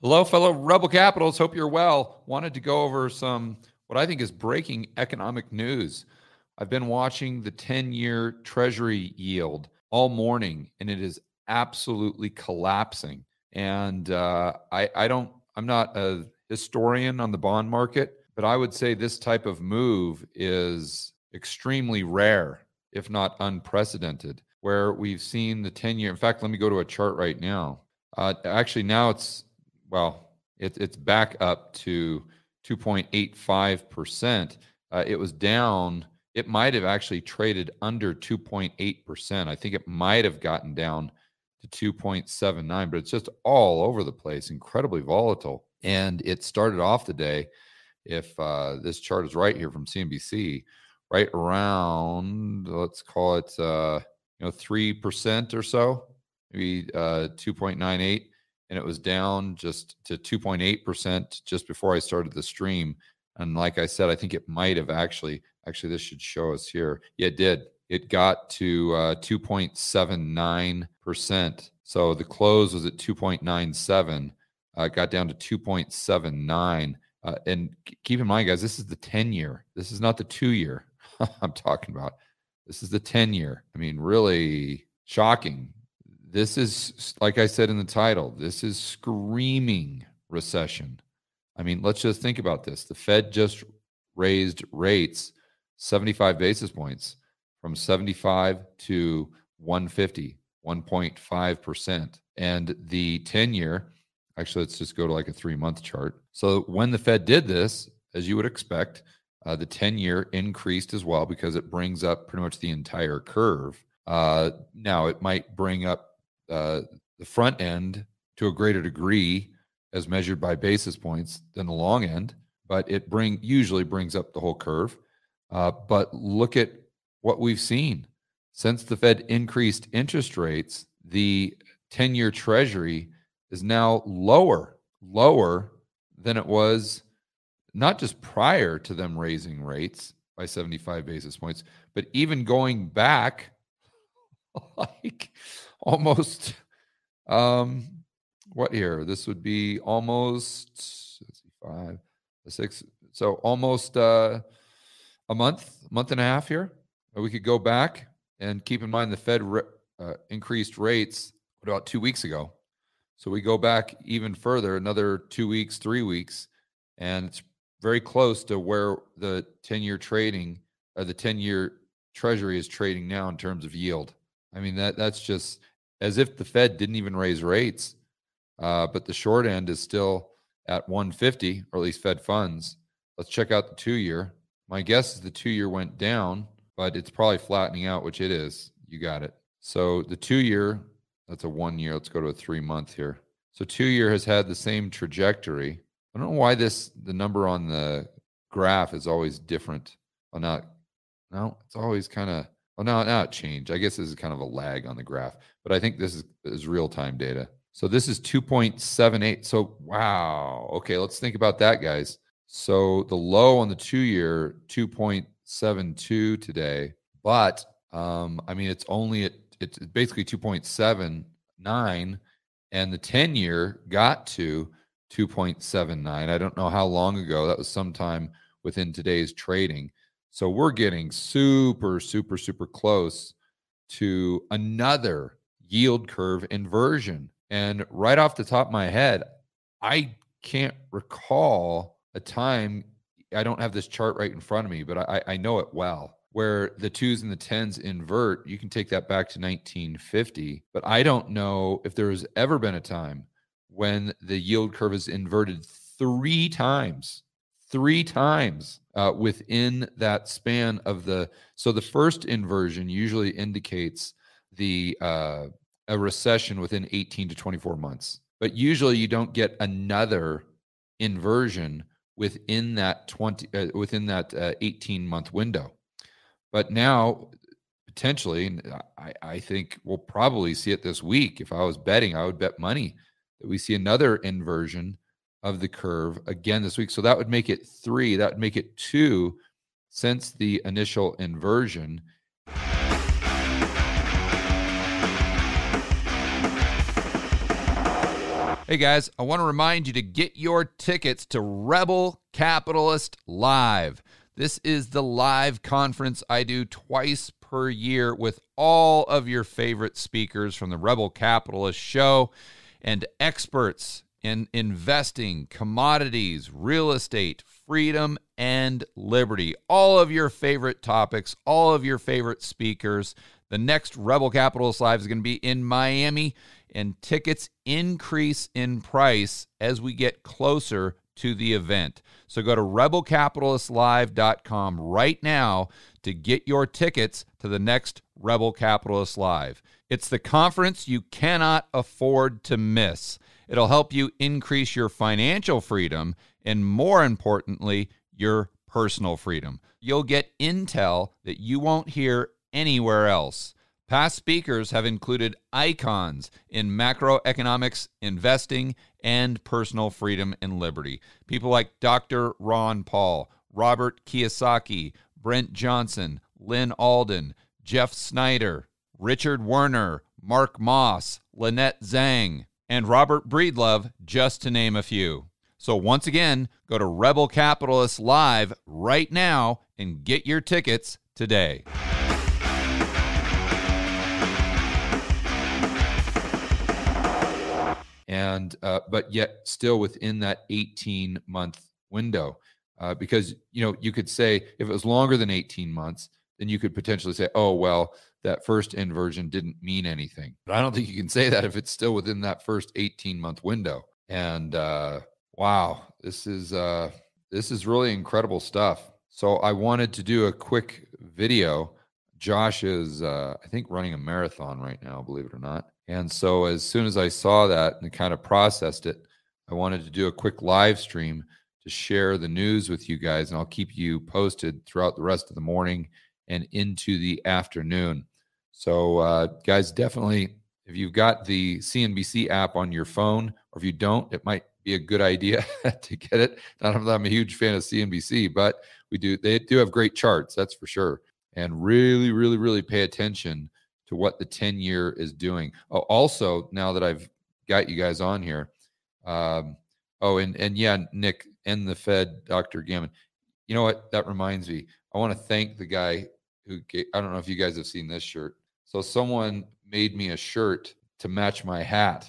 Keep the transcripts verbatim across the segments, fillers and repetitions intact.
Hello, fellow Rebel Capitals. Hope you're well. Wanted to go over some, what I think is breaking economic news. I've been watching the ten-year Treasury yield all morning, and it is absolutely collapsing. And uh, I, I don't, I'm not a historian on the bond market, but I would say this type of move is extremely rare, if not unprecedented, where we've seen the ten-year. In fact, let me go to a chart right now. Uh, actually, now it's Well, it, it's back up to two point eight five percent. Uh, it was down. It might have actually traded under two point eight percent. I think it might have gotten down to two point seven nine, but it's just all over the place, incredibly volatile. And it started off the day, if uh, this chart is right here from C N B C, right around, let's call it, uh, you know, three percent or so, maybe uh, two point nine eight. And it was down just to two point eight percent just before I started the stream. And like I said, I think it might have actually, actually this should show us here. Yeah, it did. It got to uh, two point seven nine percent. So the close was at two point nine seven. Uh, it got down to two point seven nine. Uh, and keep in mind, guys, this is the ten-year. This is not the two-year I'm talking about. This is the ten-year. I mean, really shocking. This is, like I said in the title, this is screaming recession. I mean, let's just think about this. The Fed just raised rates seventy-five basis points from seventy-five to one fifty, one point five percent. And the ten-year, actually, let's just go to like a three-month chart. So when the Fed did this, as you would expect, uh, the ten-year increased as well because it brings up pretty much the entire curve. Uh, now, it might bring up Uh, the front end to a greater degree as measured by basis points than the long end, but it bring usually brings up the whole curve. Uh, but look at what we've seen. Since the Fed increased interest rates, the ten-year Treasury is now lower, lower than it was not just prior to them raising rates by seventy-five basis points, but even going back like almost, um, what here? This would be almost, let's see, five, six, so almost uh, a month, month and a half here. We could go back and keep in mind the Fed re- uh, increased rates about two weeks ago. So we go back even further, another two weeks, three weeks, and it's very close to where the ten-year trading, or the ten-year Treasury is trading now in terms of yield. I mean, that that's just as if the Fed didn't even raise rates, uh, but the short end is still at one fifty, or at least Fed funds. Let's check out the two-year. My guess is the two-year went down, but it's probably flattening out, which it is. You got it. So the two-year, that's a one-year. Let's go to a three-month here. So two-year has had the same trajectory. I don't know why this the number on the graph is always different. Oh, not, no, it's always kind of, well, now, now it changed. I guess this is kind of a lag on the graph, but I think this is, is real-time data. So this is two point seven eight. So, wow. Okay, let's think about that, guys. So the low on the two-year, two point seven two today, but, um, I mean, it's only at, it's basically two point seven nine, and the ten-year got to two point seven nine. I don't know how long ago. That was sometime within today's trading. So we're getting super, super, super close to another yield curve inversion. And right off the top of my head, I can't recall a time, I don't have this chart right in front of me, but I, I know it well, where the twos and the tens invert. You can take that back to nineteen fifty, but I don't know if there has ever been a time when the yield curve is inverted three times. Three times uh, within that span of the, so the first inversion usually indicates the uh, a recession within eighteen to twenty-four months. But usually you don't get another inversion within that twenty uh, within that uh, eighteen month window. But now potentially, and I, I think we'll probably see it this week. If I was betting, I would bet money that we see another inversion of the curve again this week. So that would make it three. That would make it two since the initial inversion. Hey guys, I want to remind you to get your tickets to Rebel Capitalist Live. This is the live conference I do twice per year with all of your favorite speakers from the Rebel Capitalist Show and experts in investing, commodities, real estate, freedom, and liberty. All of your favorite topics, all of your favorite speakers. The next Rebel Capitalist Live is going to be in Miami, and tickets increase in price as we get closer to the event. So go to rebel capitalist live dot com right now to get your tickets to the next Rebel Capitalist Live. It's the conference you cannot afford to miss. It'll help you increase your financial freedom and, more importantly, your personal freedom. You'll get intel that you won't hear anywhere else. Past speakers have included icons in macroeconomics, investing, and personal freedom and liberty. People like Doctor Ron Paul, Robert Kiyosaki, Brent Johnson, Lynn Alden, Jeff Snyder, Richard Werner, Mark Moss, Lynette Zhang, and Robert Breedlove, just to name a few. So once again, go to Rebel Capitalist Live right now and get your tickets today. And uh, but yet still within that eighteen month window, uh, because you know you could say if it was longer than eighteen months, then you could potentially say, oh well, that first inversion didn't mean anything. But I don't think you can say that if it's still within that first eighteen month window. And uh, wow, this is uh, this is really incredible stuff. So I wanted to do a quick video. Josh is, uh, I think, running a marathon right now, believe it or not. And so as soon as I saw that and kind of processed it, I wanted to do a quick live stream to share the news with you guys. And I'll keep you posted throughout the rest of the morning and into the afternoon. So uh, guys, definitely, if you've got the C N B C app on your phone, or if you don't, it might be a good idea to get it. Not that I'm a huge fan of C N B C, but we do, they do have great charts, that's for sure. And really, really, really pay attention to what the ten year is doing. Oh, also, now that I've got you guys on here, um, oh, and and yeah, Nick and the Fed, Doctor Gammon. You know what? That reminds me. I want to thank the guy who gave, I don't know if you guys have seen this shirt. So someone made me a shirt to match my hat.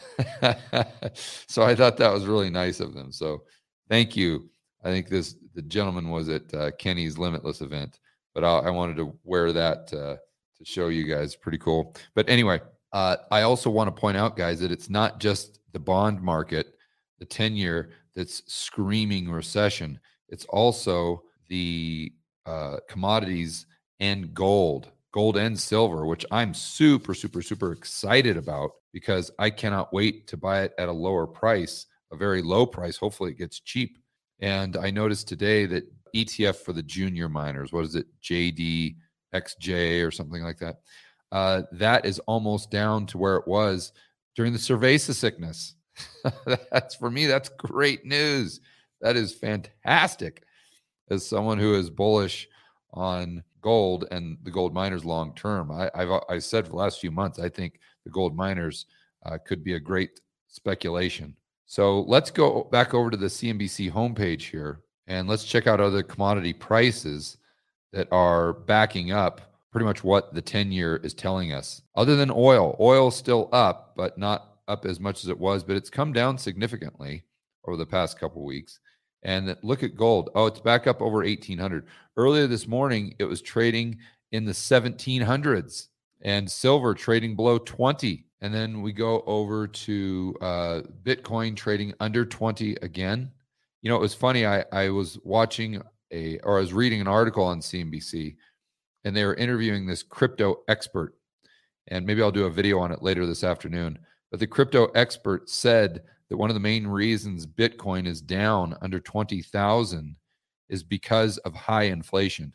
So I thought that was really nice of them. So thank you. I think this the gentleman was at uh, Kenny's Limitless event, but I, I wanted to wear that uh, to show you guys. Pretty cool. But anyway, uh, I also want to point out, guys, that it's not just the bond market, the ten year, that's screaming recession. It's also the uh, commodities and gold, gold and silver, which I'm super, super, super excited about because I cannot wait to buy it at a lower price, a very low price. Hopefully it gets cheap. And I noticed today that E T F for the junior miners, what is it, J D X J or something like that, uh, that is almost down to where it was during the Cerveza sickness. That's, for me, that's great news. That is fantastic. As someone who is bullish on gold and the gold miners long term, I, I've I said for the last few months, I think the gold miners uh, could be a great speculation. So let's go back over to the C N B C homepage here, and let's check out other commodity prices that are backing up pretty much what the ten year is telling us. Other than oil, oil's still up, but not up as much as it was, but it's come down significantly over the past couple of weeks. And look at gold. Oh, it's back up over eighteen hundred. Earlier this morning, it was trading in the seventeen hundreds, and silver trading below twenty. And then we go over to uh, Bitcoin trading under twenty again. You know, it was funny. I, I was watching a, or I was reading an article on C N B C, and they were interviewing this crypto expert. And maybe I'll do a video on it later this afternoon. But the crypto expert said that one of the main reasons Bitcoin is down under twenty thousand is because of high inflation.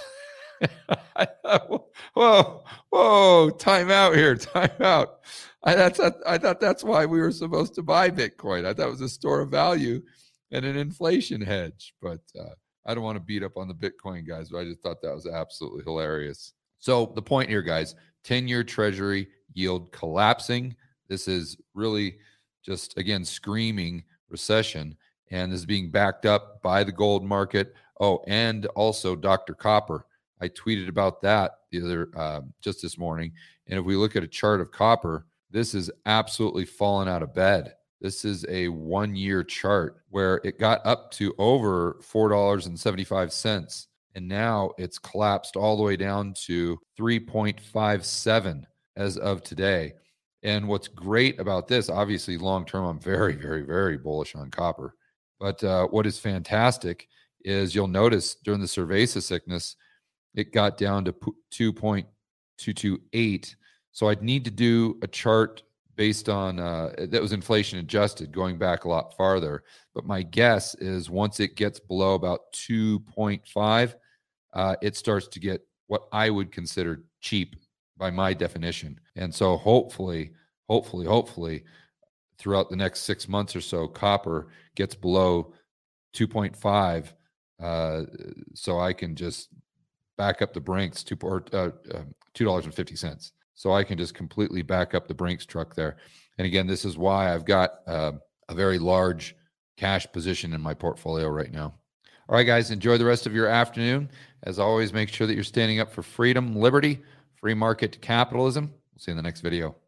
I thought, whoa, whoa, time out here, time out. I, that's, I thought that's why we were supposed to buy Bitcoin. I thought it was a store of value and an inflation hedge. But uh, I don't want to beat up on the Bitcoin guys, but I just thought that was absolutely hilarious. So the point here, guys, ten year treasury yield collapsing. This is really just again screaming recession, and this is being backed up by the gold market. Oh, and also Doctor Copper. I tweeted about that the other uh, just this morning. And if we look at a chart of copper, this is absolutely fallen out of bed. This is a one-year chart where it got up to over four dollars and seventy-five cents. And now it's collapsed all the way down to three point five seven as of today. And what's great about this, obviously long-term, I'm very, very, very bullish on copper. But uh, what is fantastic is you'll notice during the cerveza sickness, it got down to two point two two eight. So I'd need to do a chart based on, uh, that was inflation adjusted, going back a lot farther. But my guess is once it gets below about two point five, uh, it starts to get what I would consider cheap by my definition. And so hopefully, hopefully, hopefully, throughout the next six months or so, copper gets below two point five, uh, so I can just back up the Brinks to or, uh, uh, two dollars and fifty cents. So I can just completely back up the Brinks truck there. And again, this is why I've got uh, a very large cash position in my portfolio right now. All right, guys, enjoy the rest of your afternoon. As always, make sure that you're standing up for freedom, liberty, free market capitalism. We'll see you in the next video.